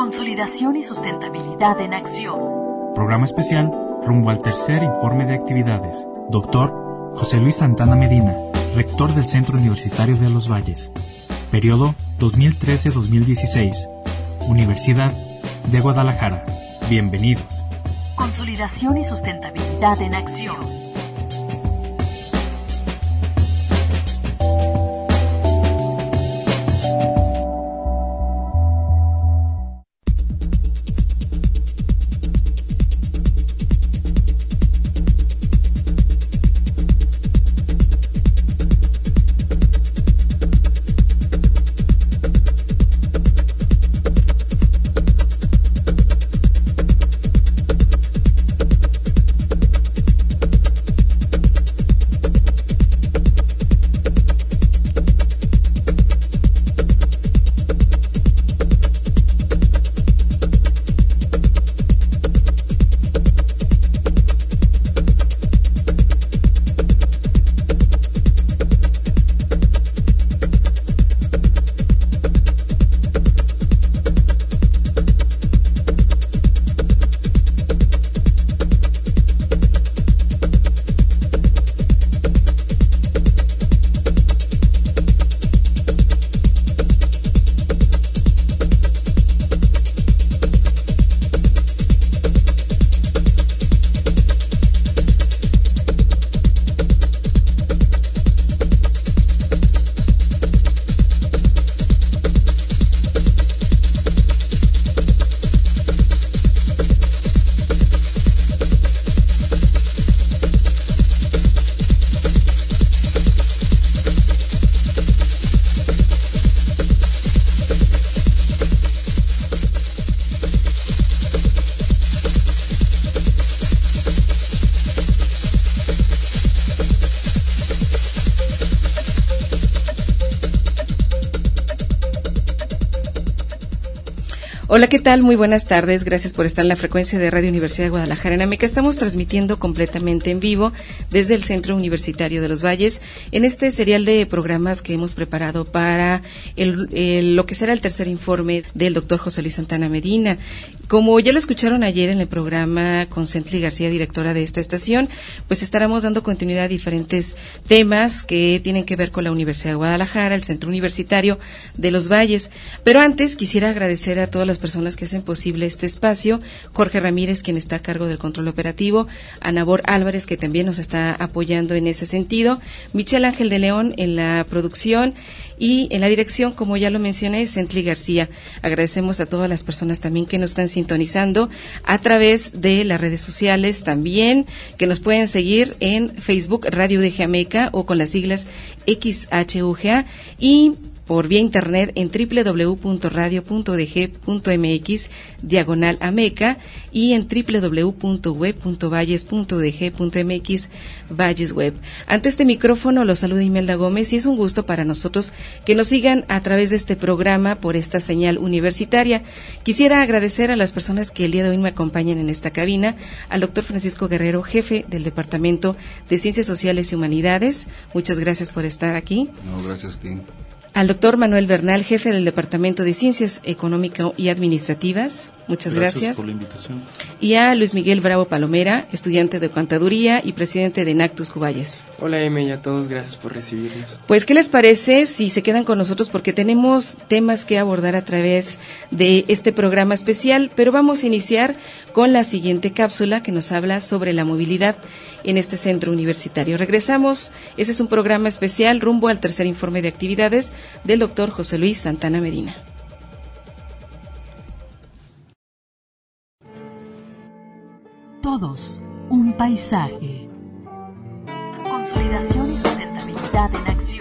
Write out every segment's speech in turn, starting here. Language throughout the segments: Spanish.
Consolidación y sustentabilidad en acción. Programa especial rumbo al tercer informe de actividades. Doctor José Luis Santana Medina, rector del Centro Universitario de Los Valles. Periodo 2013-2016. Universidad de Guadalajara. Bienvenidos. Consolidación y sustentabilidad en acción. Hola, ¿qué tal? Muy buenas tardes. Gracias por estar en la frecuencia de Radio Universidad de Guadalajara en Ameca. Estamos transmitiendo completamente en vivo desde el Centro Universitario de Los Valles en este serial de programas que hemos preparado para lo que será el tercer informe del doctor José Luis Santana Medina. Como ya lo escucharon ayer en el programa con Cently García, directora de esta estación, pues estaremos dando continuidad a diferentes temas que tienen que ver con la Universidad de Guadalajara, el Centro Universitario de Los Valles. Pero antes quisiera agradecer a todas las personas que hacen posible este espacio: Jorge Ramírez, quien está a cargo del control operativo, Anabor Álvarez, que también nos está apoyando en ese sentido, Michelle Ángel de León en la producción y en la dirección, como ya lo mencioné, Cently García. Agradecemos a todas las personas también que nos están sintonizando a través de las redes sociales también, que nos pueden seguir en Facebook Radio UDG Ameca o con las siglas XHUGA y por vía internet en www.radio.udg.mx/Ameca y en www.web.valles.udg.mx Valles Web. Ante este micrófono los saluda Imelda Gómez y es un gusto para nosotros que nos sigan a través de este programa por esta señal universitaria. Quisiera agradecer a las personas que el día de hoy me acompañan en esta cabina: al doctor Francisco Guerrero, jefe del Departamento de Ciencias Sociales y Humanidades. Muchas gracias por estar aquí. No, gracias a ti. Al doctor Manuel Bernal, jefe del Departamento de Ciencias Económicas y Administrativas. Muchas gracias. Gracias por la invitación. Y a Luis Miguel Bravo Palomera, estudiante de Contaduría y presidente de Nactus Cuballes. Hola, Eme, y a todos, gracias por recibirnos. Pues, ¿qué les parece si se quedan con nosotros? Porque tenemos temas que abordar a través de este programa especial, pero vamos a iniciar con la siguiente cápsula que nos habla sobre la movilidad en este centro universitario. Regresamos, ese es un programa especial rumbo al tercer informe de actividades del doctor José Luis Santana Medina. Todos, un paisaje. Consolidación y sustentabilidad en acción.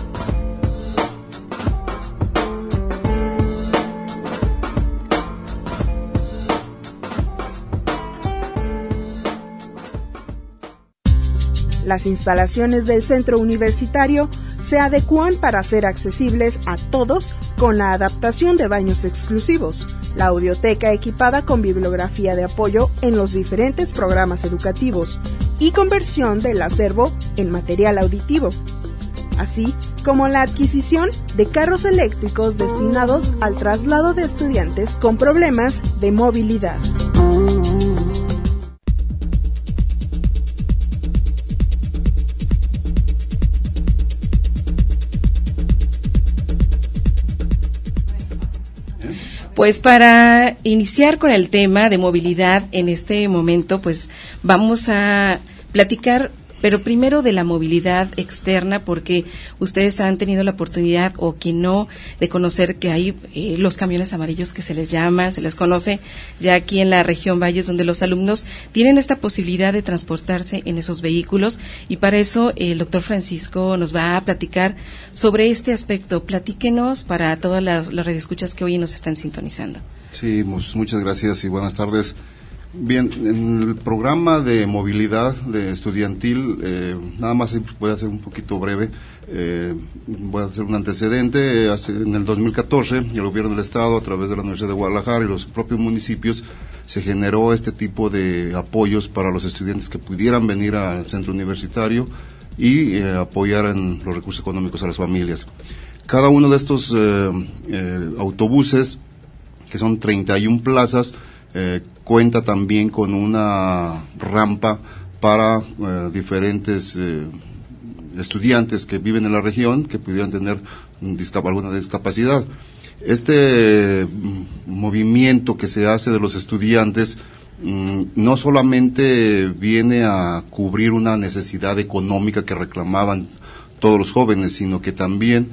Las instalaciones del centro universitario se adecúan para ser accesibles a todos con la adaptación de baños exclusivos, la audioteca equipada con bibliografía de apoyo en los diferentes programas educativos y conversión del acervo en material auditivo. Así, como la adquisición de carros eléctricos destinados al traslado de estudiantes con problemas de movilidad. Pues para iniciar con el tema de movilidad en este momento, pues vamos a platicar, pero primero de la movilidad externa, porque ustedes han tenido la oportunidad, o quien no, de conocer que hay los camiones amarillos que se les llama, se les conoce ya aquí en la región Valles, donde los alumnos tienen esta posibilidad de transportarse en esos vehículos, y para eso el doctor Francisco nos va a platicar sobre este aspecto. Platíquenos para todas las radioescuchas que hoy nos están sintonizando. Sí, muchas gracias y buenas tardes. Bien, en el programa de movilidad de estudiantil, nada más voy a hacer un poquito breve, voy a hacer un antecedente. En el 2014, el gobierno del Estado, a través de la Universidad de Guadalajara y los propios municipios, se generó este tipo de apoyos para los estudiantes que pudieran venir al centro universitario y apoyar en los recursos económicos a las familias. Cada uno de estos autobuses, que son 31 plazas, cuenta también con una rampa para diferentes estudiantes que viven en la región que pudieran tener alguna discapacidad. Este movimiento que se hace de los estudiantes no solamente viene a cubrir una necesidad económica que reclamaban todos los jóvenes, sino que también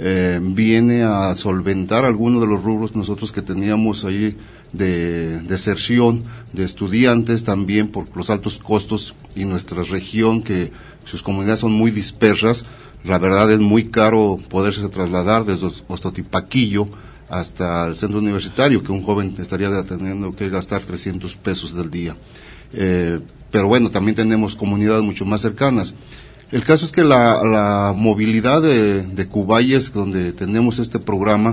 viene a solventar algunos de los rubros nosotros que teníamos ahí de deserción de estudiantes, también por los altos costos y nuestra región, que sus comunidades son muy dispersas. La verdad es muy caro poderse trasladar desde Ostotipaquillo hasta el centro universitario, que un joven estaría teniendo que gastar 300 pesos del día. Pero bueno, también tenemos comunidades mucho más cercanas. El caso es que la movilidad de Cuballes, donde tenemos este programa,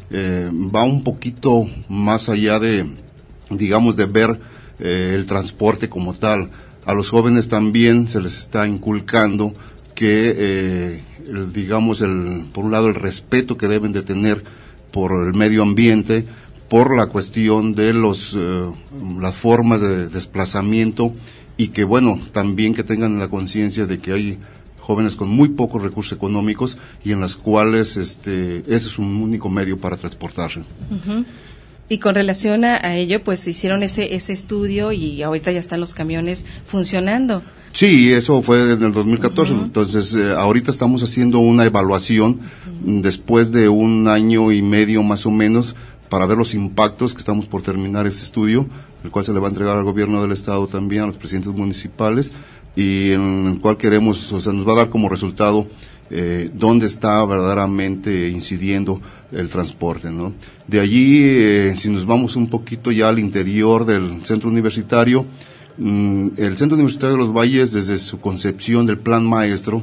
va un poquito más allá de, digamos, de ver el transporte como tal. A los jóvenes también se les está inculcando que, digamos, por un lado el respeto que deben de tener por el medio ambiente, por la cuestión de las formas de desplazamiento, y que, bueno, también que tengan la conciencia de que hay jóvenes con muy pocos recursos económicos y en las cuales ese es un único medio para transportarse. Uh-huh. Y con relación a ello, pues hicieron ese estudio y ahorita ya están los camiones funcionando. Sí, eso fue en el 2014, uh-huh. Entonces ahorita estamos haciendo una evaluación después de 1 año y medio más o menos, para ver los impactos, que estamos por terminar ese estudio, el cual se le va a entregar al gobierno del estado también, a los presidentes municipales, y en el cual queremos, o sea, nos va a dar como resultado dónde está verdaderamente incidiendo el transporte, ¿no? De allí, si nos vamos un poquito ya al interior del centro universitario, el centro universitario de los Valles, desde su concepción del plan maestro,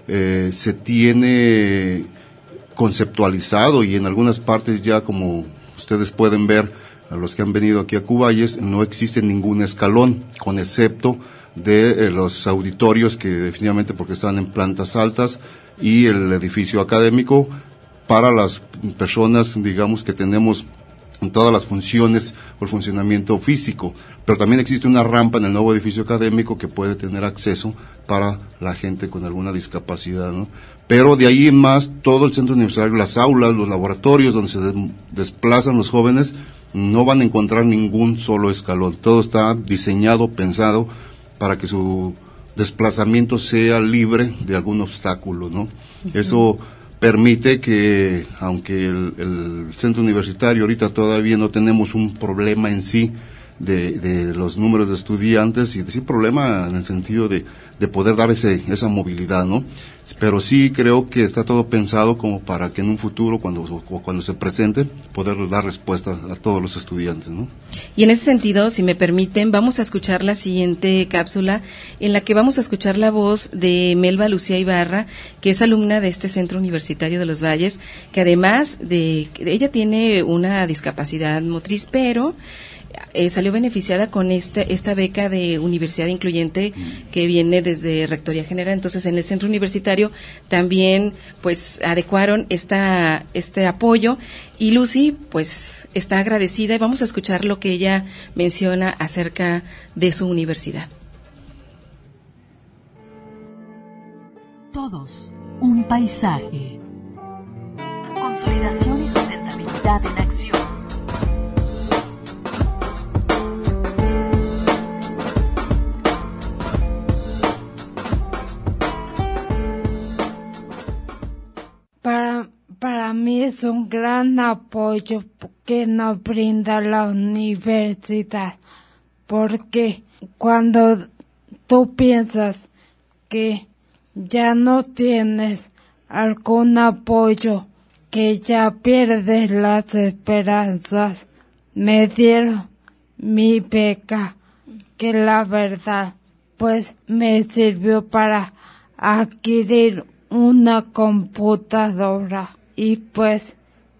se tiene conceptualizado, y en algunas partes ya, como ustedes pueden ver, a los que han venido aquí a Cuballes, no existe ningún escalón, con excepto de los auditorios, que definitivamente porque están en plantas altas, y el edificio académico para las personas, digamos, que tenemos todas las funciones o el funcionamiento físico. Pero también existe una rampa en el nuevo edificio académico que puede tener acceso para la gente con alguna discapacidad, ¿no? Pero de ahí en más, todo el centro universitario, las aulas, los laboratorios donde se desplazan los jóvenes, no van a encontrar ningún solo escalón. Todo está diseñado, pensado para que su desplazamiento sea libre de algún obstáculo, ¿no? Uh-huh. Eso permite que, aunque el centro universitario ahorita todavía no tenemos un problema en sí de los números de estudiantes, y decir problema en el sentido de poder dar esa movilidad, ¿no? Pero sí creo que está todo pensado como para que en un futuro, cuando se presente, poder dar respuesta a todos los estudiantes, ¿no? Y en ese sentido, si me permiten, vamos a escuchar la siguiente cápsula, en la que vamos a escuchar la voz de Melba Lucía Ibarra, que es alumna de este Centro Universitario de los Valles, que además ella tiene una discapacidad motriz, pero salió beneficiada con esta beca de Universidad Incluyente que viene desde Rectoría General. Entonces, en el centro universitario también, pues, adecuaron este apoyo, y Lucy, pues, está agradecida, y vamos a escuchar lo que ella menciona acerca de su universidad. Todos, un paisaje. Consolidación y sustentabilidad en acción. Para mí es un gran apoyo que nos brinda la universidad, porque cuando tú piensas que ya no tienes algún apoyo, que ya pierdes las esperanzas, me dieron mi beca, que la verdad pues me sirvió para adquirir una computadora, y pues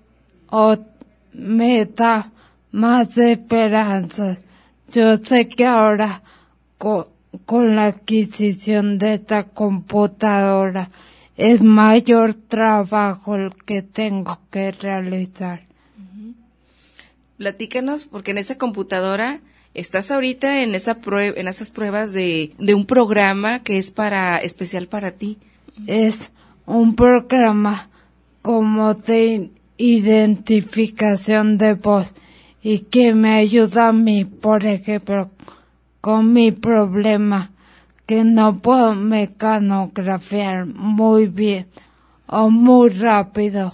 me da más esperanzas. Yo sé que ahora con la adquisición de esta computadora es mayor trabajo el que tengo que realizar. Platícanos, porque en esa computadora estás ahorita en esas pruebas de un programa que es especial para ti. Es un programa como de identificación de voz, y que me ayuda a mí, por ejemplo, con mi problema, que no puedo mecanografiar muy bien o muy rápido.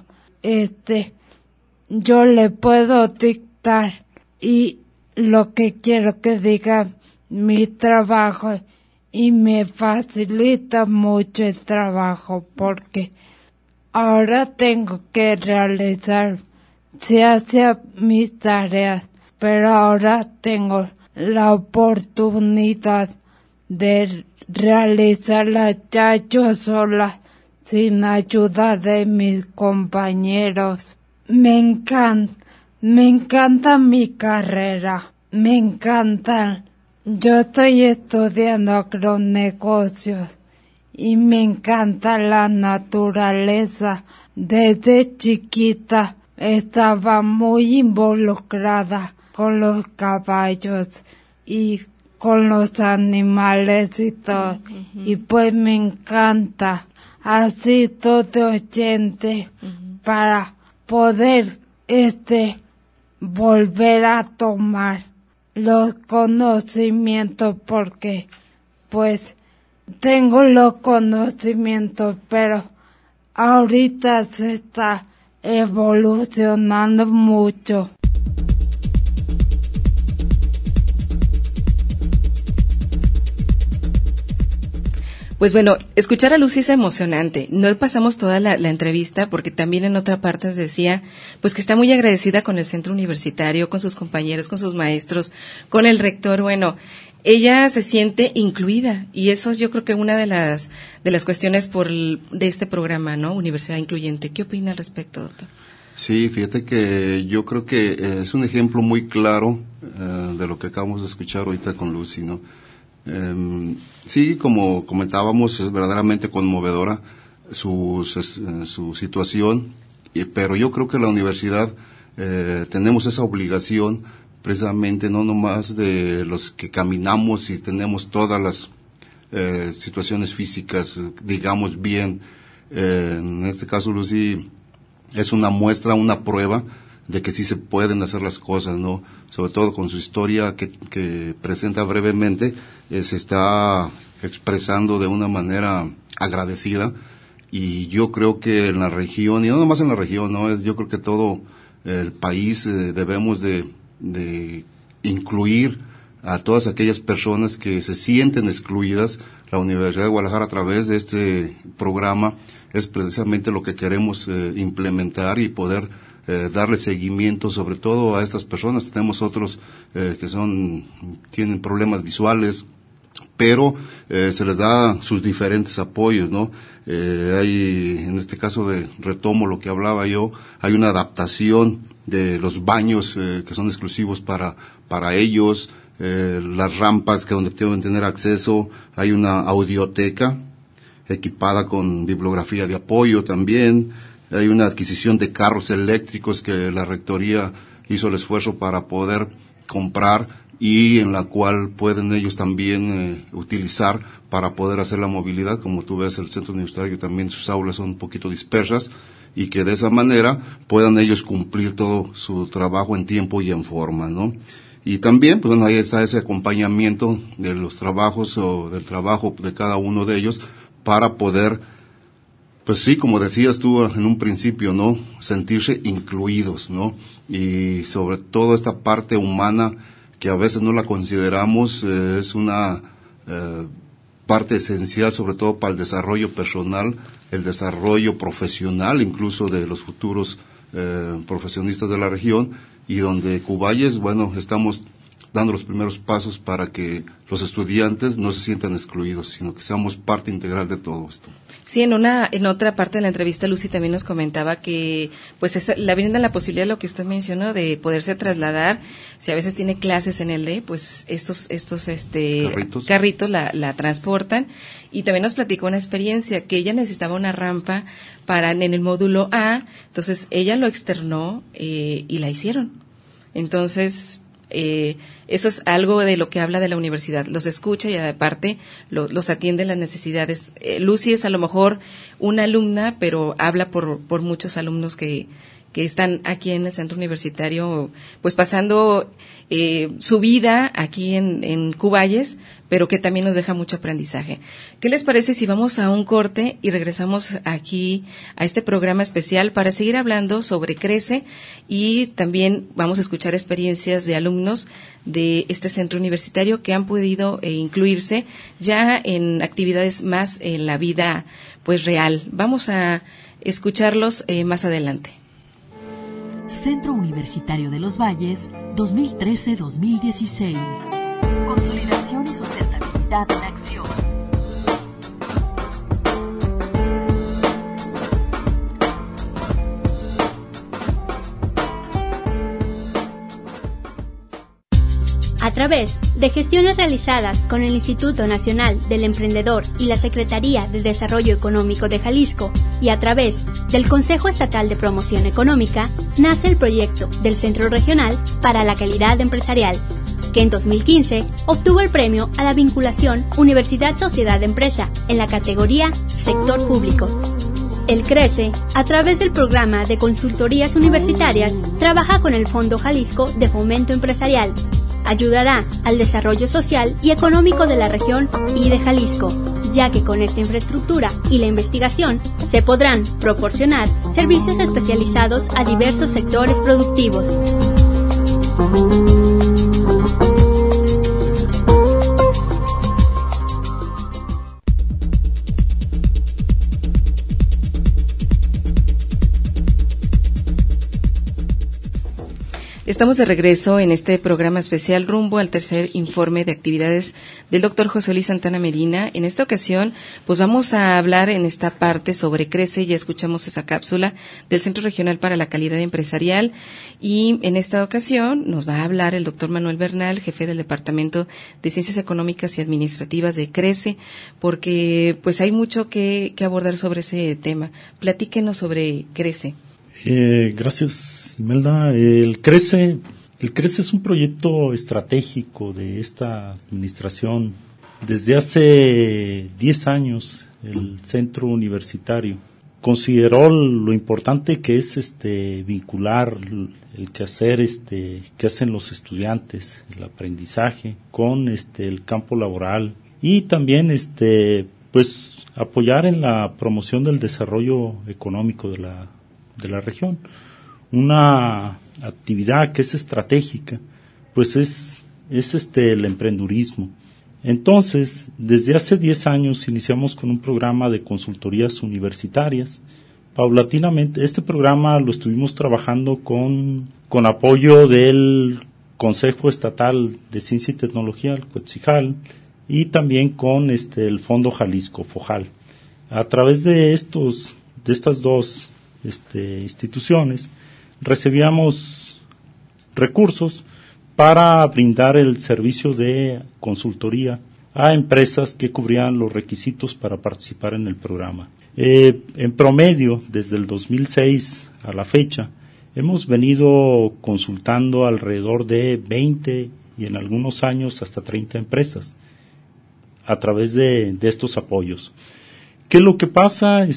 Yo le puedo dictar y lo que quiero que diga mi trabajo, y me facilita mucho el trabajo, porque ahora tengo que realizar, se hacía mis tareas, pero ahora tengo la oportunidad de realizarlas ya yo sola, sin ayuda de mis compañeros. Me encanta mi carrera, me encanta. Yo estoy estudiando agronegocios y me encanta la naturaleza. Desde chiquita estaba muy involucrada con los caballos y con los animales y todo. Y pues me encanta así todo oyente para poder volver a tomar los conocimientos, porque pues tengo los conocimientos, pero ahorita se está evolucionando mucho. Pues bueno, escuchar a Lucy es emocionante. No pasamos toda la entrevista, porque también en otra parte se decía pues que está muy agradecida con el centro universitario, con sus compañeros, con sus maestros, con el rector. Bueno, ella se siente incluida, y eso es, yo creo que una de las cuestiones de este programa, ¿no? Universidad Incluyente. ¿Qué opina al respecto, doctor? Sí, fíjate que yo creo que es un ejemplo muy claro de lo que acabamos de escuchar ahorita con Lucy, ¿no? Sí, como comentábamos, es verdaderamente conmovedora su situación, pero yo creo que la universidad tenemos esa obligación, precisamente, no nomás de los que caminamos y tenemos todas las situaciones físicas, digamos bien. En este caso, Lucy es una muestra, una prueba de que sí se pueden hacer las cosas, ¿no? Sobre todo con su historia que presenta brevemente, se está expresando de una manera agradecida, y yo creo que en la región, y no nomás en la región, ¿no? Yo creo que todo el país debemos de incluir a todas aquellas personas que se sienten excluidas. La Universidad de Guadalajara, a través de este programa, es precisamente lo que queremos implementar y poder darle seguimiento, sobre todo a estas personas. Tenemos otros que tienen problemas visuales, pero se les da sus diferentes apoyos, ¿no? Hay, en este caso retomo lo que hablaba yo, hay una adaptación de los baños que son exclusivos para ellos, las rampas que donde deben tener acceso, hay una audioteca equipada con bibliografía de apoyo también, hay una adquisición de carros eléctricos que la Rectoría hizo el esfuerzo para poder comprar y en la cual pueden ellos también utilizar para poder hacer la movilidad. Como tú ves, el centro universitario también sus aulas son un poquito dispersas y que de esa manera puedan ellos cumplir todo su trabajo en tiempo y en forma, ¿no? Y también, pues bueno, ahí está ese acompañamiento de los trabajos o del trabajo de cada uno de ellos para poder, pues sí, como decías tú en un principio, ¿no? Sentirse incluidos, ¿no? Y sobre todo esta parte humana que a veces no la consideramos, es una parte esencial, sobre todo para el desarrollo personal, el desarrollo profesional, incluso de los futuros profesionistas de la región, y donde Cuballes, bueno, estamos dando los primeros pasos para que los estudiantes no se sientan excluidos, sino que seamos parte integral de todo esto. Sí, en otra parte de la entrevista, Lucy también nos comentaba que, pues, la brinda la posibilidad de lo que usted mencionó, de poderse trasladar, si a veces tiene clases en el D, pues, estos carritos la transportan, y también nos platicó una experiencia, que ella necesitaba una rampa en el módulo A, entonces ella lo externó, y la hicieron. Entonces, eso es algo de lo que habla de la universidad, los escucha y aparte los atiende las necesidades. Lucy es a lo mejor una alumna, pero habla por muchos alumnos que están aquí en el centro universitario, pues pasando su vida aquí en Cuballes, pero que también nos deja mucho aprendizaje. ¿Qué les parece si vamos a un corte y regresamos aquí a este programa especial para seguir hablando sobre Crece, y también vamos a escuchar experiencias de alumnos de este centro universitario que han podido incluirse ya en actividades más en la vida pues real? Vamos a escucharlos más adelante. Centro Universitario de los Valles, 2013-2016. Consolidación y sustentabilidad en acción. A través de gestiones realizadas con el Instituto Nacional del Emprendedor y la Secretaría de Desarrollo Económico de Jalisco, y a través del Consejo Estatal de Promoción Económica, nace el proyecto del Centro Regional para la Calidad Empresarial, que en 2015 obtuvo el premio a la vinculación Universidad-Sociedad-Empresa en la categoría Sector Público. El CRECE, a través del programa de consultorías universitarias, trabaja con el Fondo Jalisco de Fomento Empresarial. Ayudará al desarrollo social y económico de la región y de Jalisco, ya que con esta infraestructura y la investigación se podrán proporcionar servicios especializados a diversos sectores productivos. Estamos de regreso en este programa especial rumbo al tercer informe de actividades del doctor José Luis Santana Medina. En esta ocasión, pues vamos a hablar en esta parte sobre Crece. Ya escuchamos esa cápsula del Centro Regional para la Calidad Empresarial, y en esta ocasión nos va a hablar el doctor Manuel Bernal, jefe del Departamento de Ciencias Económicas y Administrativas de Crece, porque pues hay mucho que abordar sobre ese tema. Platíquenos sobre Crece. Gracias, Imelda. El CRECE es un proyecto estratégico de esta administración. Desde hace 10 años, el centro universitario consideró lo importante que es vincular el quehacer que hacen los estudiantes, el aprendizaje, con el campo laboral, y también pues apoyar en la promoción del desarrollo económico de la región. Una actividad que es estratégica, pues es el emprendurismo. Entonces, desde hace 10 años iniciamos con un programa de consultorías universitarias. Paulatinamente, este programa lo estuvimos trabajando con apoyo del Consejo Estatal de Ciencia y Tecnología, el COETSIJAL, y también con el Fondo Jalisco, FOJAL. A través de estas dos instituciones, recibíamos recursos para brindar el servicio de consultoría a empresas que cubrían los requisitos para participar en el programa. En promedio, desde el 2006 a la fecha, hemos venido consultando alrededor de 20 y en algunos años hasta 30 empresas a través de estos apoyos. ¿Qué es lo que pasa?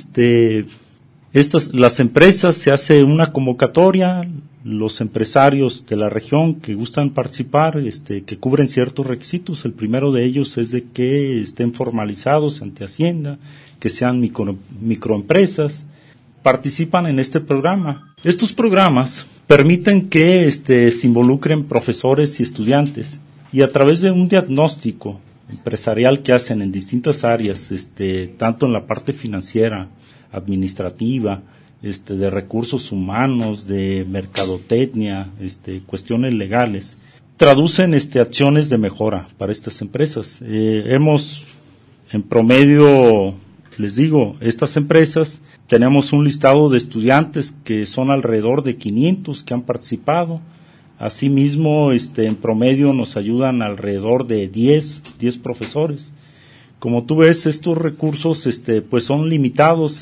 Las empresas, se hace una convocatoria, los empresarios de la región que gustan participar, que cubren ciertos requisitos. El primero de ellos es de que estén formalizados ante Hacienda, que sean microempresas, participan en este programa. Estos programas permiten que se involucren profesores y estudiantes, y a través de un diagnóstico empresarial que hacen en distintas áreas, tanto en la parte financiera, administrativa, de recursos humanos, de mercadotecnia, cuestiones legales, traducen acciones de mejora para estas empresas. Hemos, en promedio, les digo, estas empresas, tenemos un listado de estudiantes que son alrededor de 500 que han participado. Asimismo, en promedio nos ayudan alrededor de 10 profesores. Como tú ves, estos recursos, pues son limitados,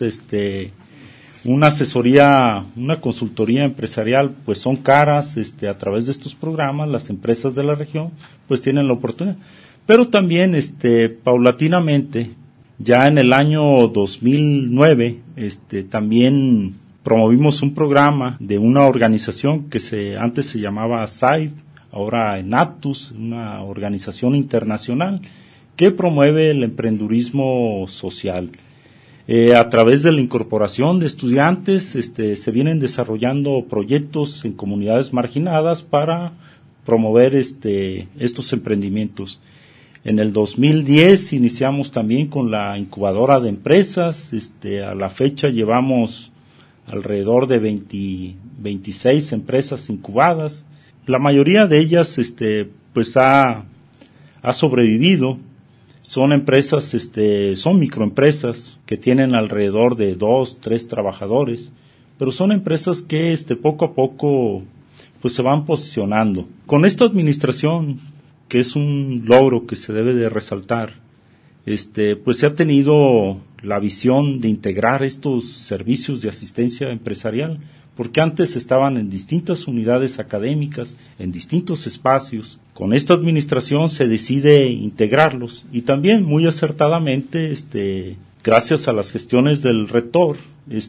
una asesoría, una consultoría empresarial, pues son caras, a través de estos programas, las empresas de la región, pues tienen la oportunidad. Pero también, paulatinamente, ya en el año 2009, también promovimos un programa de una organización que antes se llamaba SAIB, ahora Enaptus, una organización internacional que promueve el emprendurismo social. A través de la incorporación de estudiantes, se vienen desarrollando proyectos en comunidades marginadas para promover estos emprendimientos. En el 2010 iniciamos también con la incubadora de empresas. A la fecha llevamos alrededor de 26 empresas incubadas. La mayoría de ellas, pues ha sobrevivido. Son empresas, son microempresas que tienen alrededor de 2, 3 trabajadores, pero son empresas que poco a poco pues se van posicionando. Con esta administración, que es un logro que se debe de resaltar, pues se ha tenido la visión de integrar estos servicios de asistencia empresarial, porque antes estaban en distintas unidades académicas, en distintos espacios. Con esta administración se decide integrarlos, y también muy acertadamente, gracias a las gestiones del rector,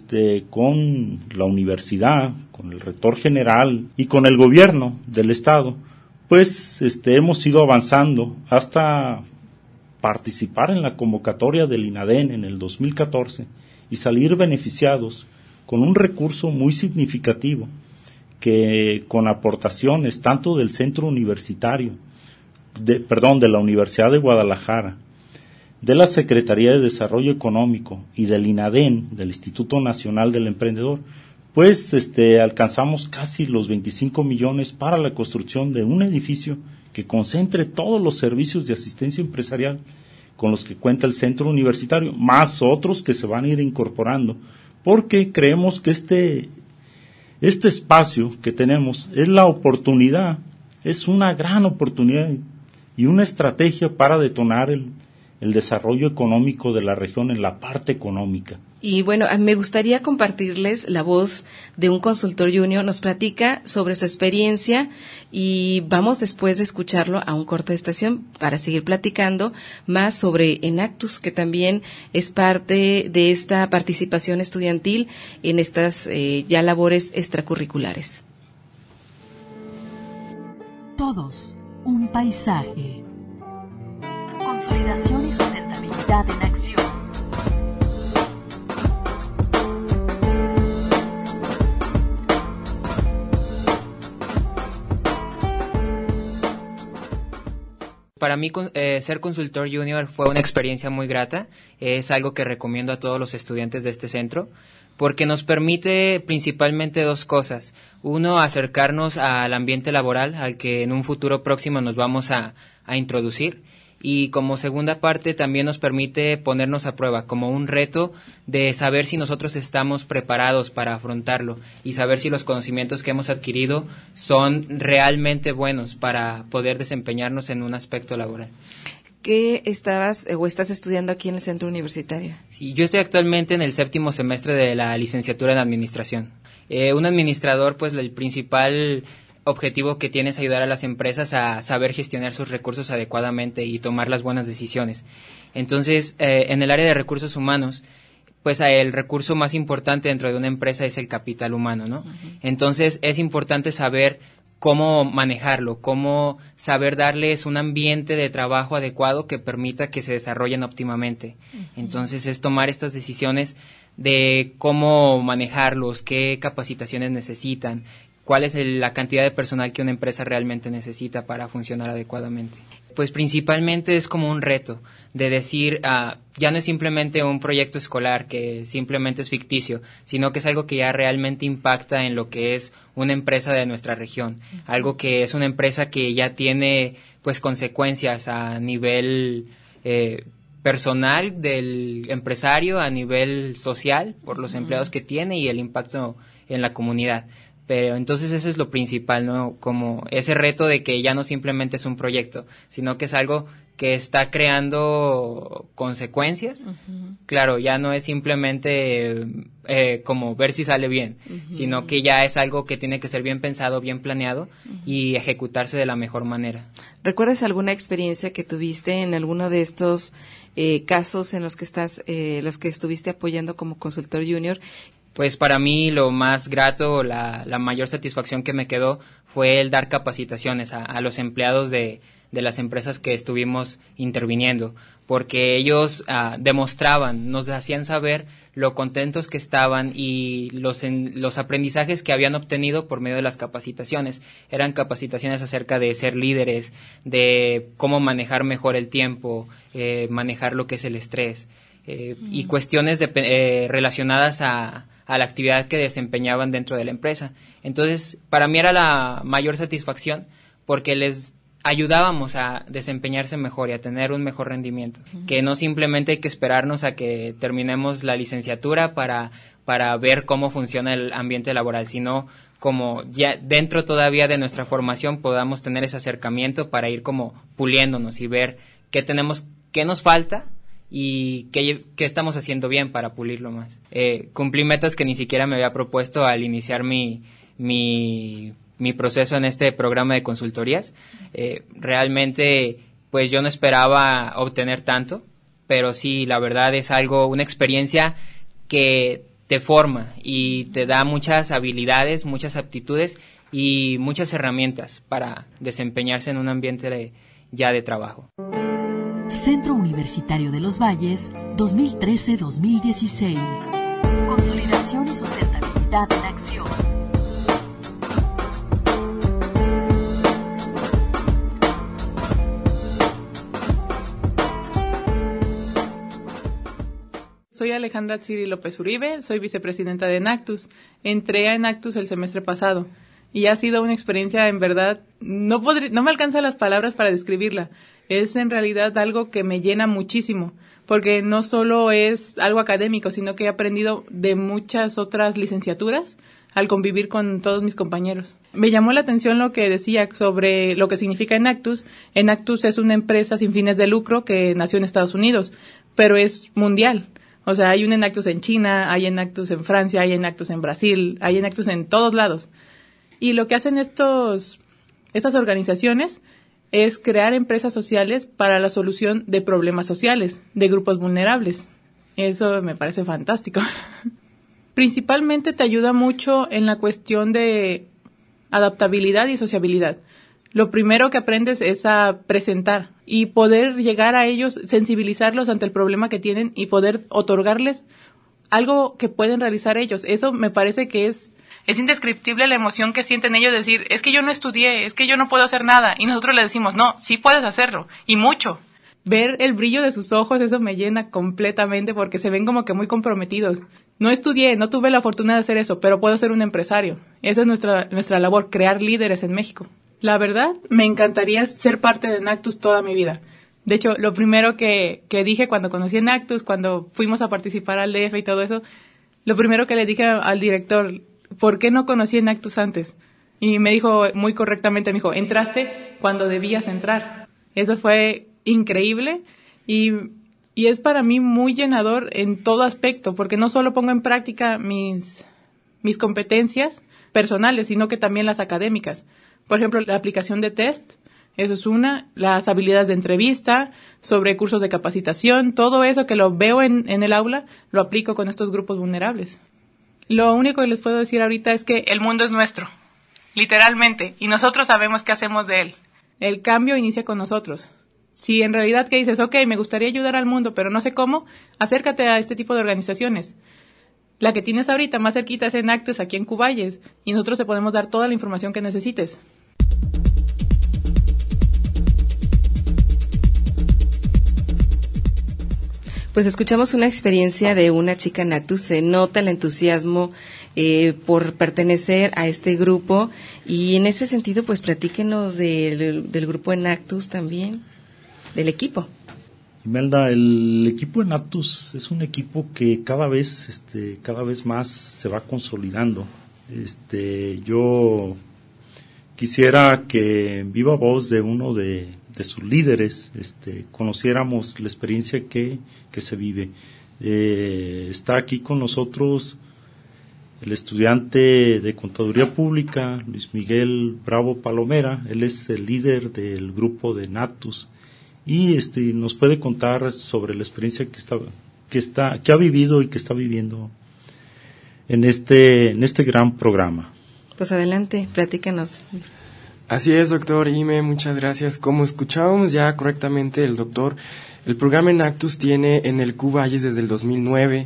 con la universidad, con el rector general y con el gobierno del estado, pues hemos ido avanzando hasta participar en la convocatoria del INADEN en el 2014 y salir beneficiados con un recurso muy significativo, que con aportaciones tanto del centro universitario, de la Universidad de Guadalajara, de la Secretaría de Desarrollo Económico y del INADEN, del Instituto Nacional del Emprendedor, pues alcanzamos casi los 25 millones para la construcción de un edificio que concentre todos los servicios de asistencia empresarial con los que cuenta el centro universitario, más otros que se van a ir incorporando, porque creemos que este espacio que tenemos es la oportunidad, es una gran oportunidad y una estrategia para detonar el desarrollo económico de la región en la parte económica. Y bueno, me gustaría compartirles la voz de un consultor junior. Nos platica sobre su experiencia y vamos después de escucharlo a un corte de estación para seguir platicando más sobre Enaptus, que también es parte de esta participación estudiantil en estas ya labores extracurriculares. Todos, un paisaje. Consolidación y sustentabilidad en acción. Para mí, ser consultor junior fue una experiencia muy grata. Es algo que recomiendo a todos los estudiantes de este centro, porque nos permite principalmente dos cosas. Uno, acercarnos al ambiente laboral al que en un futuro próximo nos vamos a introducir. Y como segunda parte también nos permite ponernos a prueba, como un reto de saber si nosotros estamos preparados para afrontarlo y saber si los conocimientos que hemos adquirido son realmente buenos para poder desempeñarnos en un aspecto laboral. ¿Qué estabas o estás estudiando aquí en el centro universitario? Sí, yo estoy actualmente en el 7º semestre de la licenciatura en administración. Un administrador, pues el principal objetivo que tiene es ayudar a las empresas a saber gestionar sus recursos adecuadamente y tomar las buenas decisiones. Entonces, en el área de recursos humanos, pues el recurso más importante dentro de una empresa es el capital humano, ¿no? Entonces, es importante saber cómo manejarlo, cómo saber darles un ambiente de trabajo adecuado que permita que se desarrollen óptimamente. Entonces, es tomar estas decisiones de cómo manejarlos, qué capacitaciones necesitan, cuál es la cantidad de personal que una empresa realmente necesita para funcionar adecuadamente. Pues principalmente es como un reto de decir, ya no es simplemente un proyecto escolar que simplemente es ficticio, sino que es algo que ya realmente impacta en lo que es una empresa de nuestra región, algo que es una empresa que ya tiene pues consecuencias a nivel personal del empresario, a nivel social por los empleados que tiene y el impacto en la comunidad. Pero entonces eso es lo principal, ¿no? Como ese reto de que ya no simplemente es un proyecto, sino que es algo que está creando consecuencias. Claro, ya no es simplemente como ver si sale bien, sino que ya es algo que tiene que ser bien pensado, bien planeado y ejecutarse de la mejor manera. ¿Recuerdas alguna experiencia que tuviste en alguno de estos casos en los que los que estuviste apoyando como consultor junior? Pues para mí lo más grato, la mayor satisfacción que me quedó fue el dar capacitaciones a los empleados de las empresas que estuvimos interviniendo, porque ellos demostraban, nos hacían saber lo contentos que estaban y los aprendizajes que habían obtenido por medio de las capacitaciones. Eran capacitaciones acerca de ser líderes, de cómo manejar mejor el tiempo, manejar lo que es el estrés, y cuestiones relacionadas a la actividad que desempeñaban dentro de la empresa. Entonces, para mí era la mayor satisfacción porque les ayudábamos a desempeñarse mejor y a tener un mejor rendimiento, que no simplemente hay que esperarnos a que terminemos la licenciatura para ver cómo funciona el ambiente laboral, sino como ya dentro todavía de nuestra formación podamos tener ese acercamiento para ir como puliéndonos y ver qué nos falta y qué estamos haciendo bien para pulirlo más. Cumplí metas que ni siquiera me había propuesto al iniciar mi proceso en este programa de consultorías. Realmente, pues yo no esperaba obtener tanto, pero sí, la verdad es una experiencia que te forma y te da muchas habilidades, muchas aptitudes y muchas herramientas para desempeñarse en un ambiente ya de trabajo. Centro Universitario de los Valles, 2013-2016. Consolidación y sustentabilidad en acción. Soy Alejandra Tsiri López Uribe, soy vicepresidenta de Enactus. Entré a Enactus el semestre pasado y ha sido una experiencia, en verdad, no me alcanzan las palabras para describirla. Es en realidad algo que me llena muchísimo, porque no solo es algo académico, sino que he aprendido de muchas otras licenciaturas al convivir con todos mis compañeros. Me llamó la atención lo que decía sobre lo que significa Enactus. Enactus es una empresa sin fines de lucro que nació en Estados Unidos, pero es mundial. O sea, hay un Enactus en China, hay Enactus en Francia, hay Enactus en Brasil, hay Enactus en todos lados. Y lo que hacen estas organizaciones es crear empresas sociales para la solución de problemas sociales, de grupos vulnerables. Eso me parece fantástico. Principalmente te ayuda mucho en la cuestión de adaptabilidad y sociabilidad. Lo primero que aprendes es a presentar y poder llegar a ellos, sensibilizarlos ante el problema que tienen y poder otorgarles algo que pueden realizar ellos. Eso me parece que es indescriptible la emoción que sienten ellos de decir, es que yo no estudié, es que yo no puedo hacer nada. Y nosotros les decimos, no, sí puedes hacerlo, y mucho. Ver el brillo de sus ojos, eso me llena completamente porque se ven como que muy comprometidos. No estudié, no tuve la fortuna de hacer eso, pero puedo ser un empresario. Esa es nuestra labor, crear líderes en México. La verdad, me encantaría ser parte de Enactus toda mi vida. De hecho, lo primero que dije cuando conocí Enactus, cuando fuimos a participar al DF y todo eso, lo primero que le dije al director, ¿por qué no conocí Enactus antes? Y me dijo muy correctamente, me dijo, entraste cuando debías entrar. Eso fue increíble y es para mí muy llenador en todo aspecto, porque no solo pongo en práctica mis competencias personales, sino que también las académicas. Por ejemplo, la aplicación de test, eso es una, las habilidades de entrevista, sobre cursos de capacitación, todo eso que lo veo en el aula, lo aplico con estos grupos vulnerables. Lo único que les puedo decir ahorita es que el mundo es nuestro, literalmente, y nosotros sabemos qué hacemos de él. El cambio inicia con nosotros. Si en realidad que dices, ok, me gustaría ayudar al mundo, pero no sé cómo, acércate a este tipo de organizaciones. La que tienes ahorita más cerquita es Enactus, aquí en Cuballes, y nosotros te podemos dar toda la información que necesites. Pues escuchamos una experiencia de una chica Enactus, se nota el entusiasmo por pertenecer a este grupo, y en ese sentido, pues platíquenos del grupo Enactus también, del equipo. Imelda, el equipo Enactus es un equipo que cada vez más se va consolidando. Yo quisiera que en viva voz de uno de sus líderes conociéramos la experiencia que se vive. Está aquí con nosotros el estudiante de Contaduría Pública, Luis Miguel Bravo Palomera. Él es el líder del grupo de Enactus y nos puede contar sobre la experiencia que ha vivido y que está viviendo en este gran programa. Pues adelante, platícanos. Así es, doctor Ime, muchas gracias. Como escuchábamos ya correctamente el doctor, el programa Enactus tiene en el Cuballes desde el 2009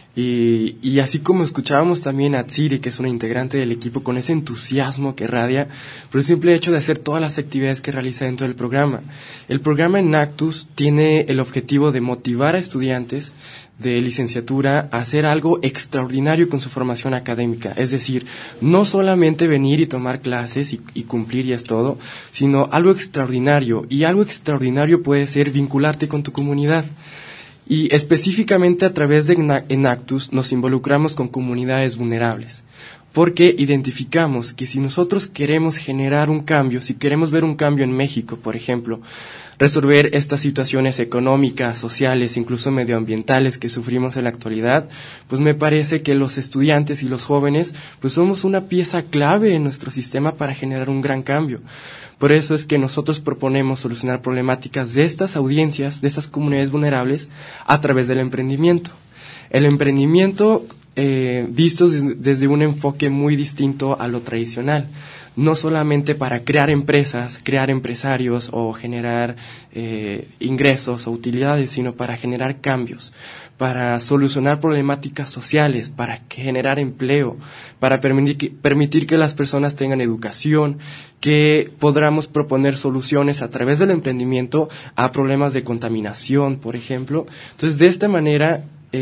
y así como escuchábamos también a Tsiri, que es una integrante del equipo, con ese entusiasmo que radia por el simple hecho de hacer todas las actividades que realiza dentro del programa. El programa Enactus tiene el objetivo de motivar a estudiantes de licenciatura a hacer algo extraordinario con su formación académica, es decir, no solamente venir y tomar clases y cumplir y es todo, sino algo extraordinario, y algo extraordinario puede ser vincularte con tu comunidad. Y específicamente a través de Enactus nos involucramos con comunidades vulnerables, porque identificamos que si nosotros queremos generar un cambio, si queremos ver un cambio en México, por ejemplo, resolver estas situaciones económicas, sociales, incluso medioambientales que sufrimos en la actualidad, pues me parece que los estudiantes y los jóvenes pues somos una pieza clave en nuestro sistema para generar un gran cambio. Por eso es que nosotros proponemos solucionar problemáticas de estas audiencias, de estas comunidades vulnerables, a través del emprendimiento. El emprendimiento visto desde un enfoque muy distinto a lo tradicional. No solamente para crear empresas, crear empresarios o generar ingresos o utilidades, sino para generar cambios, para solucionar problemáticas sociales, para generar empleo, para permitir que las personas tengan educación, que podamos proponer soluciones a través del emprendimiento a problemas de contaminación, por ejemplo. Entonces, de esta manera,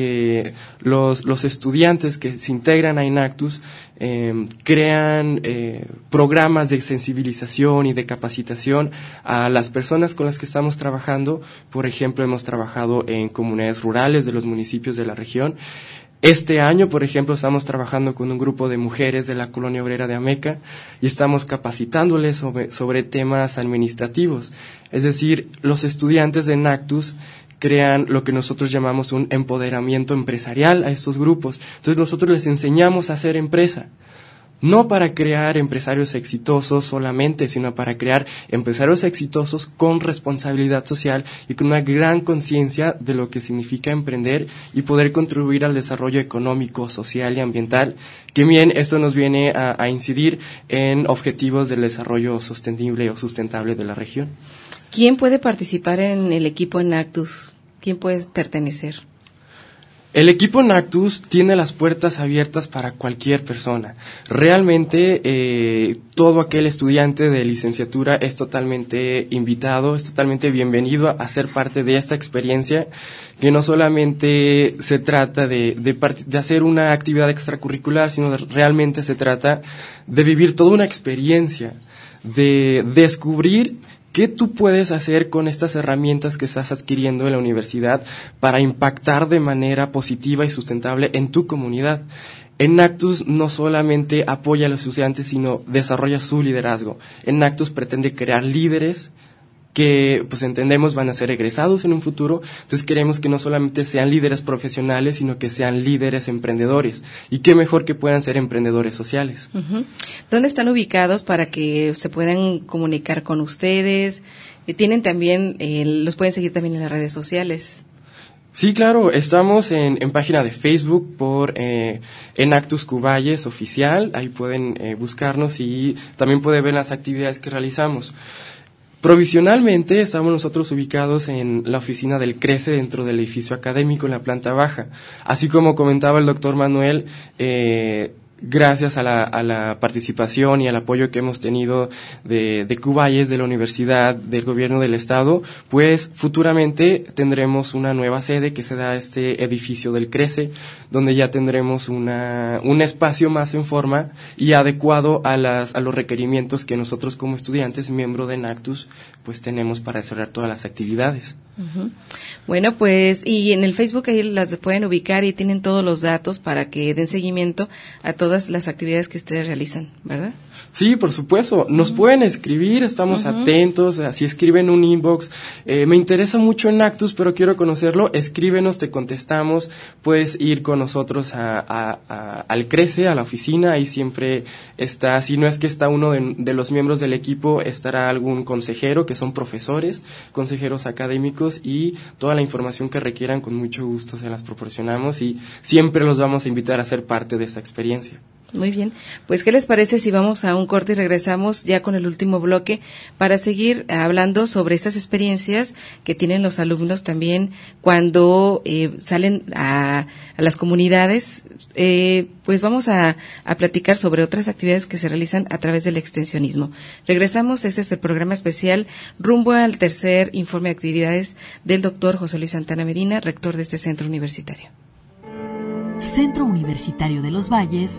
los estudiantes que se integran a Enactus crean programas de sensibilización y de capacitación a las personas con las que estamos trabajando. Por ejemplo, hemos trabajado en comunidades rurales de los municipios de la región. Este año, por ejemplo, estamos trabajando con un grupo de mujeres de la colonia obrera de Ameca y estamos capacitándoles sobre temas administrativos. Es decir, los estudiantes de Enactus crean lo que nosotros llamamos un empoderamiento empresarial a estos grupos. Entonces nosotros les enseñamos a hacer empresa, no para crear empresarios exitosos solamente, sino para crear empresarios exitosos con responsabilidad social y con una gran conciencia de lo que significa emprender y poder contribuir al desarrollo económico, social y ambiental, que bien esto nos viene a incidir en objetivos del desarrollo sostenible o sustentable de la región. ¿Quién puede participar en el equipo Enactus? ¿Quién puede pertenecer? El equipo Enactus tiene las puertas abiertas para cualquier persona. Realmente todo aquel estudiante de licenciatura es totalmente invitado, es totalmente bienvenido a ser parte de esta experiencia, que no solamente se trata de hacer una actividad extracurricular, sino realmente se trata de vivir toda una experiencia, de descubrir ¿qué tú puedes hacer con estas herramientas que estás adquiriendo en la universidad para impactar de manera positiva y sustentable en tu comunidad? Enactus no solamente apoya a los estudiantes, sino desarrolla su liderazgo. Enactus pretende crear líderes que, pues entendemos, van a ser egresados en un futuro. Entonces queremos que no solamente sean líderes profesionales, sino que sean líderes emprendedores. Y qué mejor que puedan ser emprendedores sociales. Uh-huh. ¿Dónde están ubicados para que se puedan comunicar con ustedes? Tienen también, los pueden seguir también en las redes sociales. Sí, claro, estamos en página de Facebook por Enactus Cuballes Oficial, ahí pueden buscarnos y también pueden ver las actividades que realizamos. Provisionalmente estamos nosotros ubicados en la oficina del CRECE dentro del edificio académico en la planta baja. Así como comentaba el doctor Manuel, gracias a la participación y al apoyo que hemos tenido de Cuballes, de la universidad, del gobierno del estado, pues futuramente tendremos una nueva sede que será este edificio del CRECE, donde ya tendremos un espacio más en forma y adecuado a los requerimientos que nosotros como estudiantes, miembro de Enactus, pues tenemos para desarrollar todas las actividades. Uh-huh. Bueno, pues, y en el Facebook ahí las pueden ubicar y tienen todos los datos para que den seguimiento a todas las actividades que ustedes realizan, ¿verdad? Sí, por supuesto. Nos pueden escribir, estamos atentos. Si escriben un inbox, me interesa mucho Enactus, pero quiero conocerlo, escríbenos, te contestamos. Puedes ir con nosotros al CRECE, a la oficina, ahí siempre está, si no es que está uno de los miembros del equipo, estará algún consejero, que son profesores, consejeros académicos, y toda la información que requieran con mucho gusto se las proporcionamos y siempre los vamos a invitar a ser parte de esta experiencia. Muy bien, pues ¿qué les parece si vamos a un corte y regresamos ya con el último bloque para seguir hablando sobre estas experiencias que tienen los alumnos también cuando salen a las comunidades? Pues vamos a platicar sobre otras actividades que se realizan a través del extensionismo. Regresamos, este es el programa especial rumbo al tercer informe de actividades del doctor José Luis Santana Medina, rector de este centro universitario. Centro Universitario de los Valles,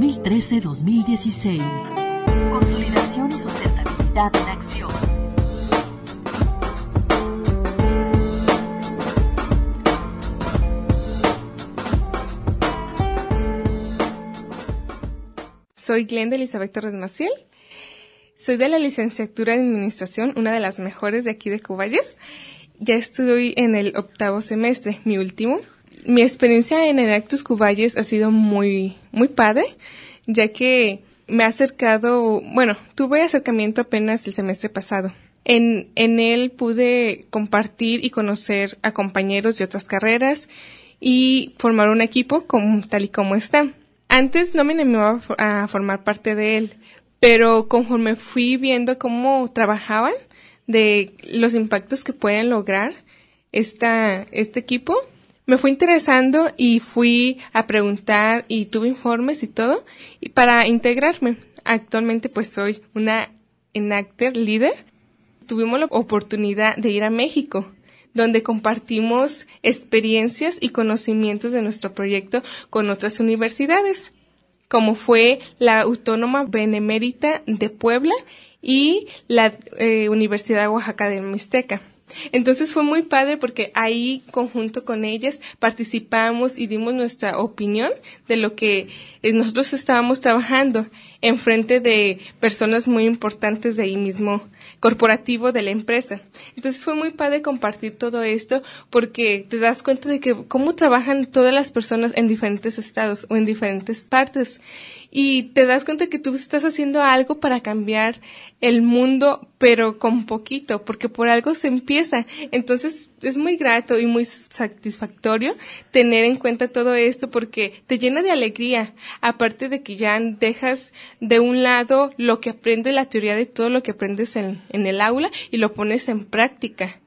2013-2016. Consolidación y sustentabilidad en acción. Soy Glenda Elizabeth Torres Maciel. Soy de la licenciatura en Administración, una de las mejores de aquí de Cuballes. Ya estoy en el 8º semestre, mi último. Mi experiencia en Enactus Cuballes ha sido muy padre, ya que me ha acercado, tuve acercamiento apenas el semestre pasado. En él pude compartir y conocer a compañeros de otras carreras y formar un equipo tal y como está. Antes no me animaba a formar parte de él, pero conforme fui viendo cómo trabajaban, de los impactos que pueden lograr este equipo, me fui interesando y fui a preguntar y tuve informes y todo y para integrarme. Actualmente pues soy una Enacter líder. Tuvimos la oportunidad de ir a México, donde compartimos experiencias y conocimientos de nuestro proyecto con otras universidades, como fue la Autónoma Benemérita de Puebla y la Universidad de Oaxaca de Mixteca. Entonces fue muy padre porque ahí, conjunto con ellas, participamos y dimos nuestra opinión de lo que nosotros estábamos trabajando en frente de personas muy importantes de ahí mismo, corporativo de la empresa. Entonces fue muy padre compartir todo esto porque te das cuenta de que cómo trabajan todas las personas en diferentes estados o en diferentes partes. Y te das cuenta que tú estás haciendo algo para cambiar el mundo, pero con poquito, porque por algo se empieza. Entonces es muy grato y muy satisfactorio tener en cuenta todo esto porque te llena de alegría, aparte de que ya dejas de un lado lo que aprendes, la teoría de todo lo que aprendes en el aula y lo pones en práctica.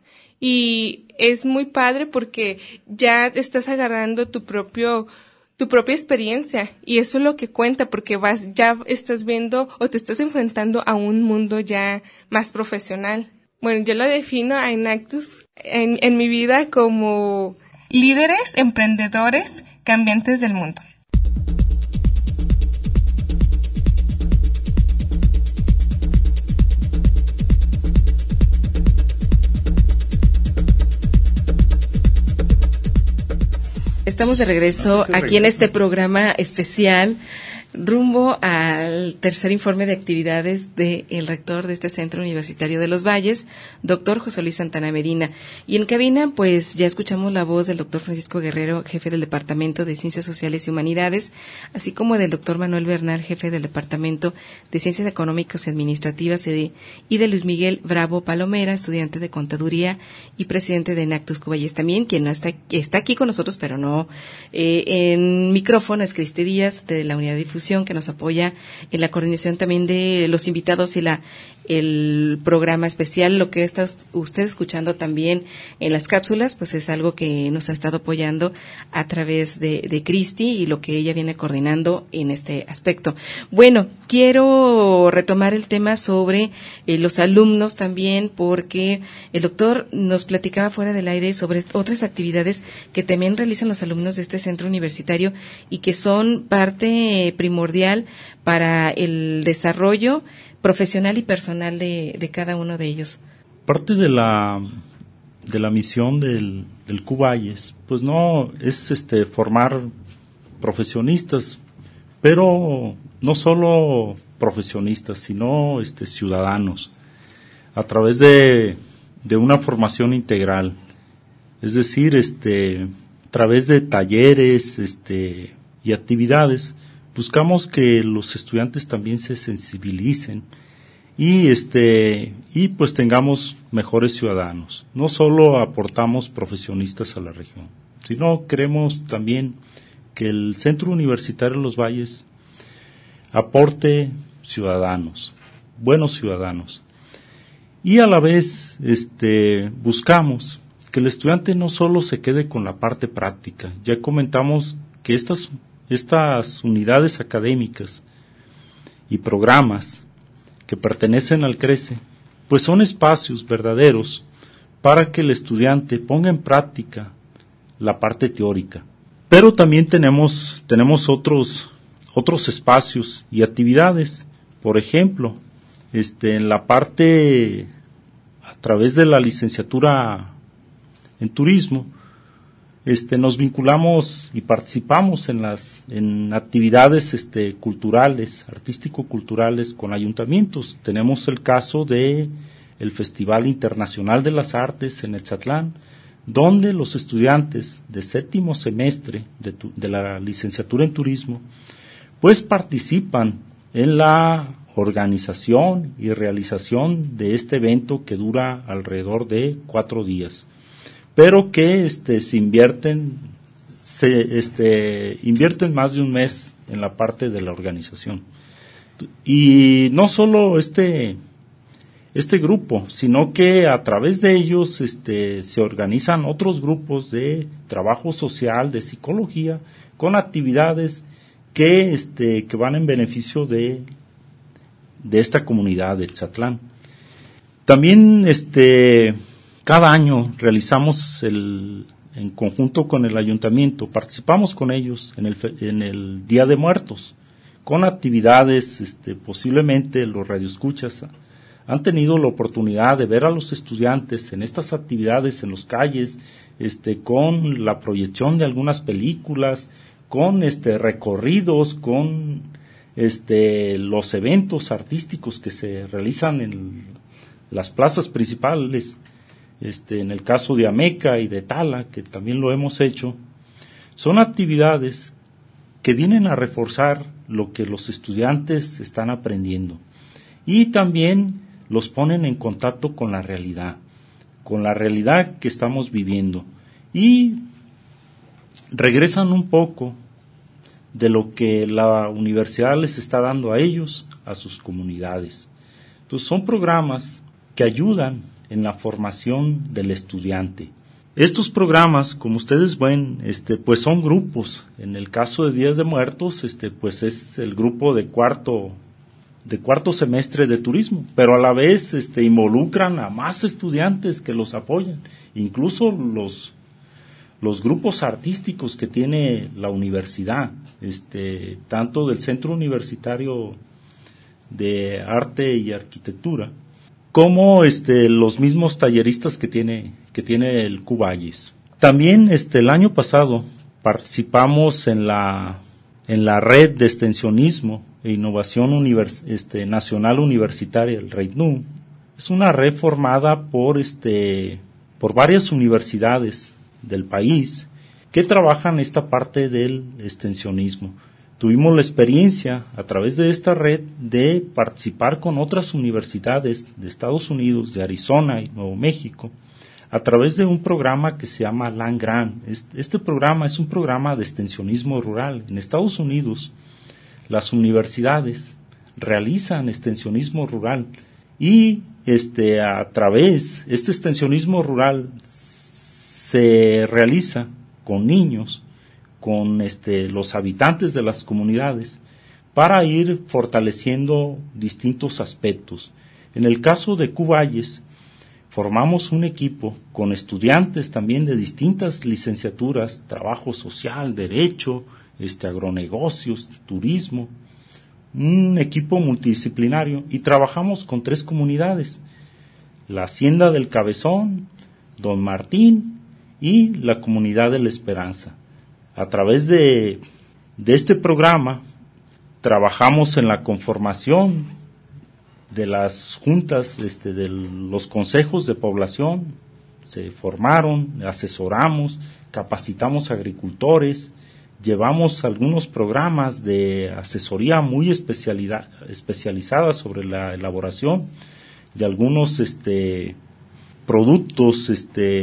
Y es muy padre porque ya estás agarrando tu propia experiencia y eso es lo que cuenta porque ya estás viendo o te estás enfrentando a un mundo ya más profesional. Bueno, yo lo defino a Enactus en mi vida como líderes, emprendedores, cambiantes del mundo. estamos de regreso aquí en este programa especial rumbo al tercer informe de actividades del rector de este Centro Universitario de los Valles, doctor José Luis Santana Medina. Y en cabina, pues ya escuchamos la voz del doctor Francisco Guerrero, jefe del Departamento de Ciencias Sociales y Humanidades, así como del doctor Manuel Bernal, jefe del Departamento de Ciencias Económicas y Administrativas, y de Luis Miguel Bravo Palomera, estudiante de Contaduría y presidente de Enactus Cuballes también, quien no está aquí con nosotros, pero no en micrófono, es Cristi Díaz, de la Unidad de Difusión, que nos apoya en la coordinación también de los invitados y el programa especial. Lo que está usted escuchando también en las cápsulas, pues es algo que nos ha estado apoyando a través de Cristi y lo que ella viene coordinando en este aspecto. Bueno, quiero retomar el tema sobre los alumnos también, porque el doctor nos platicaba fuera del aire sobre otras actividades que también realizan los alumnos de este centro universitario y que son parte primordial para el desarrollo profesional y personal de cada uno de ellos. Parte de la misión del Cuballes, pues no es formar profesionistas, pero no solo profesionistas, sino ciudadanos, a través de una formación integral, es decir, a través de talleres y actividades. Buscamos que los estudiantes también se sensibilicen y pues tengamos mejores ciudadanos. No solo aportamos profesionistas a la región, sino queremos también que el Centro Universitario de los Valles aporte ciudadanos, buenos ciudadanos. Y a la vez buscamos que el estudiante no solo se quede con la parte práctica. Ya comentamos que estas unidades académicas y programas que pertenecen al CRECE, pues son espacios verdaderos para que el estudiante ponga en práctica la parte teórica. Pero también tenemos otros espacios y actividades. Por ejemplo, en la parte, a través de la licenciatura en turismo, nos vinculamos y participamos en actividades culturales, artístico-culturales con ayuntamientos. Tenemos el caso de el Festival Internacional de las Artes en Etzatlán, donde los estudiantes de séptimo semestre de la licenciatura en turismo pues participan en la organización y realización de este evento que dura alrededor de 4 días. Pero que invierten más de un mes en la parte de la organización. Y no solo este grupo, sino que a través de ellos se organizan otros grupos de trabajo social, de psicología, con actividades que van en beneficio de esta comunidad de Etzatlán. También cada año realizamos en conjunto con el ayuntamiento, participamos con ellos en el Día de Muertos, con actividades, posiblemente los radioescuchas han tenido la oportunidad de ver a los estudiantes en estas actividades en las calles, con la proyección de algunas películas, con recorridos, con los eventos artísticos que se realizan en las plazas principales. En el caso de Ameca y de Tala, que también lo hemos hecho, son actividades que vienen a reforzar lo que los estudiantes están aprendiendo y también los ponen en contacto con la realidad que estamos viviendo y regresan un poco de lo que la universidad les está dando a ellos, a sus comunidades. Entonces son programas que ayudan en la formación del estudiante. Estos programas, como ustedes ven, pues son grupos. En el caso de Días de Muertos, pues es el grupo de cuarto semestre de turismo, pero a la vez involucran a más estudiantes que los apoyan, incluso los grupos artísticos que tiene la universidad, tanto del Centro Universitario de Arte y Arquitectura, como los mismos talleristas que tiene el Cuballes. También el año pasado participamos en la red de extensionismo e innovación nacional universitaria, el REINU. Es una red formada por varias universidades del país que trabajan esta parte del extensionismo. Tuvimos la experiencia a través de esta red de participar con otras universidades de Estados Unidos, de Arizona y Nuevo México, a través de un programa que se llama Land Grant. Este programa es un programa de extensionismo rural. En Estados Unidos, las universidades realizan extensionismo rural y este extensionismo rural se realiza con niños, con los habitantes de las comunidades, para ir fortaleciendo distintos aspectos. En el caso de Cuballes, formamos un equipo con estudiantes también de distintas licenciaturas, trabajo social, derecho, agronegocios, turismo, un equipo multidisciplinario, y trabajamos con 3 comunidades: la Hacienda del Cabezón, Don Martín y la Comunidad de la Esperanza. A través de este programa trabajamos en la conformación de las juntas, de los consejos de población. Se formaron, asesoramos, capacitamos agricultores, llevamos algunos programas de asesoría muy especializadas sobre la elaboración de algunos productos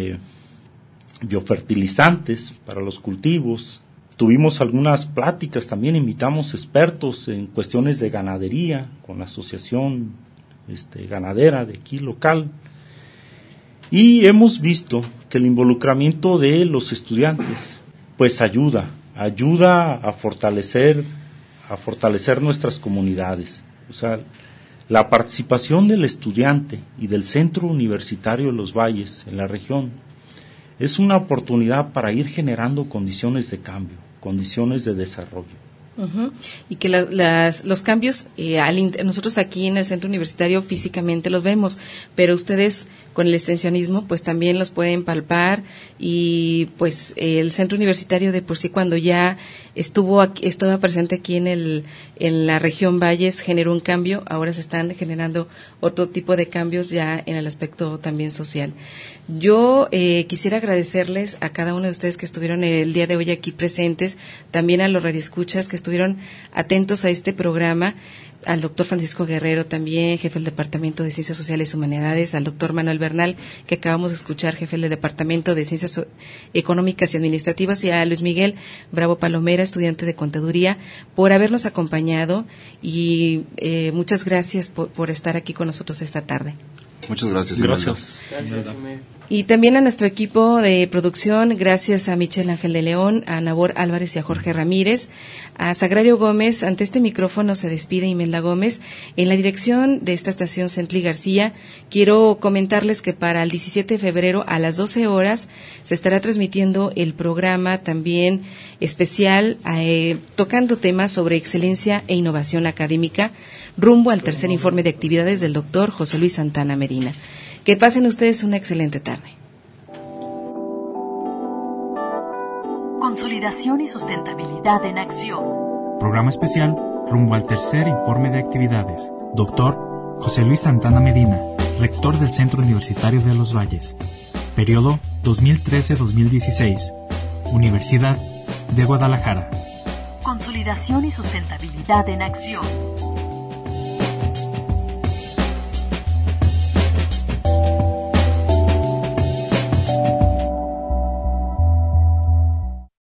biofertilizantes para los cultivos. Tuvimos algunas pláticas, también invitamos expertos en cuestiones de ganadería con la asociación ganadera de aquí local, y hemos visto que el involucramiento de los estudiantes pues ayuda a fortalecer nuestras comunidades. O sea, la participación del estudiante y del Centro Universitario de los Valles en la región es una oportunidad para ir generando condiciones de cambio, condiciones de desarrollo. Uh-huh. Y que los cambios, nosotros aquí en el centro universitario físicamente los vemos, pero ustedes con el extensionismo pues también los pueden palpar, y pues el centro universitario de por sí, cuando ya estaba presente aquí en la región Valles, generó un cambio. Ahora se están generando otro tipo de cambios ya en el aspecto también social. Yo quisiera agradecerles a cada uno de ustedes que estuvieron el día de hoy aquí presentes, también a los radioescuchas que estuvieron atentos a este programa, al doctor Francisco Guerrero también, jefe del Departamento de Ciencias Sociales y Humanidades, al doctor Manuel Bernal, que acabamos de escuchar, jefe del Departamento de Ciencias Económicas y Administrativas, y a Luis Miguel Bravo Palomera, estudiante de Contaduría, por habernos acompañado, y muchas gracias por estar aquí con nosotros esta tarde. Muchas gracias. Gracias. Y también a nuestro equipo de producción, gracias a Michelle Ángel de León, a Nabor Álvarez y a Jorge Ramírez, a Sagrario Gómez. Ante este micrófono se despide Imelda Gómez. En la dirección de esta estación, Centli García. Quiero comentarles que para el 17 de febrero a las 12 horas se estará transmitiendo el programa también especial tocando temas sobre excelencia e innovación académica, rumbo al tercer informe de actividades del doctor José Luis Santana Medina. Que pasen ustedes una excelente tarde. Consolidación y sustentabilidad en acción. Programa especial rumbo al tercer informe de actividades. Doctor José Luis Santana Medina, rector del Centro Universitario de los Valles. Periodo 2013-2016. Universidad de Guadalajara. Consolidación y sustentabilidad en acción.